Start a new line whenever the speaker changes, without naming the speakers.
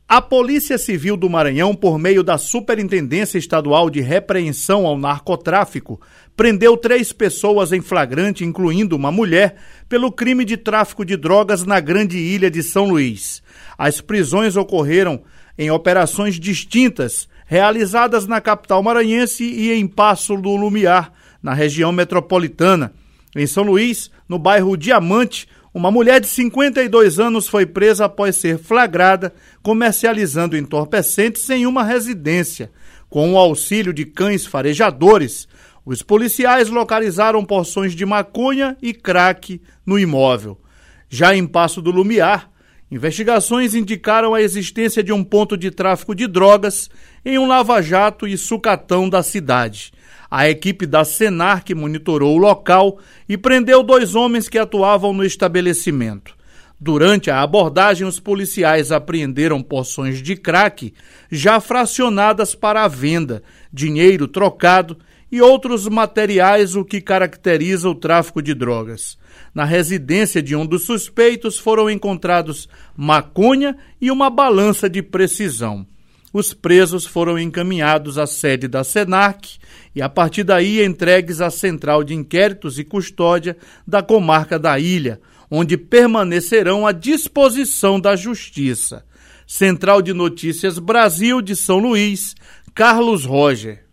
A Polícia Civil do Maranhão, por meio da Superintendência Estadual de Repreensão ao Narcotráfico, prendeu 3 pessoas em flagrante, incluindo uma mulher, pelo crime de tráfico de drogas na Grande Ilha de São Luís. As prisões ocorreram em operações distintas, realizadas na capital maranhense e em Paço do Lumiar, na região metropolitana. Em São Luís, no bairro Diamante, uma mulher de 52 anos foi presa após ser flagrada comercializando entorpecentes em uma residência. Com o auxílio de cães farejadores, os policiais localizaram porções de maconha e crack no imóvel. Já em Paço do Lumiar, investigações indicaram a existência de um ponto de tráfico de drogas em um lava-jato e sucatão da cidade. A equipe da Senarc monitorou o local e prendeu 2 homens que atuavam no estabelecimento. Durante a abordagem, os policiais apreenderam porções de crack já fracionadas para a venda, dinheiro trocado e outros materiais, o que caracteriza o tráfico de drogas. Na residência de um dos suspeitos foram encontrados maconha e uma balança de precisão. Os presos foram encaminhados à sede da Senarc e, a partir daí, entregues à Central de Inquéritos e Custódia da Comarca da Ilha, onde permanecerão à disposição da Justiça. Central de Notícias Brasil de São Luís, Carlos Roger.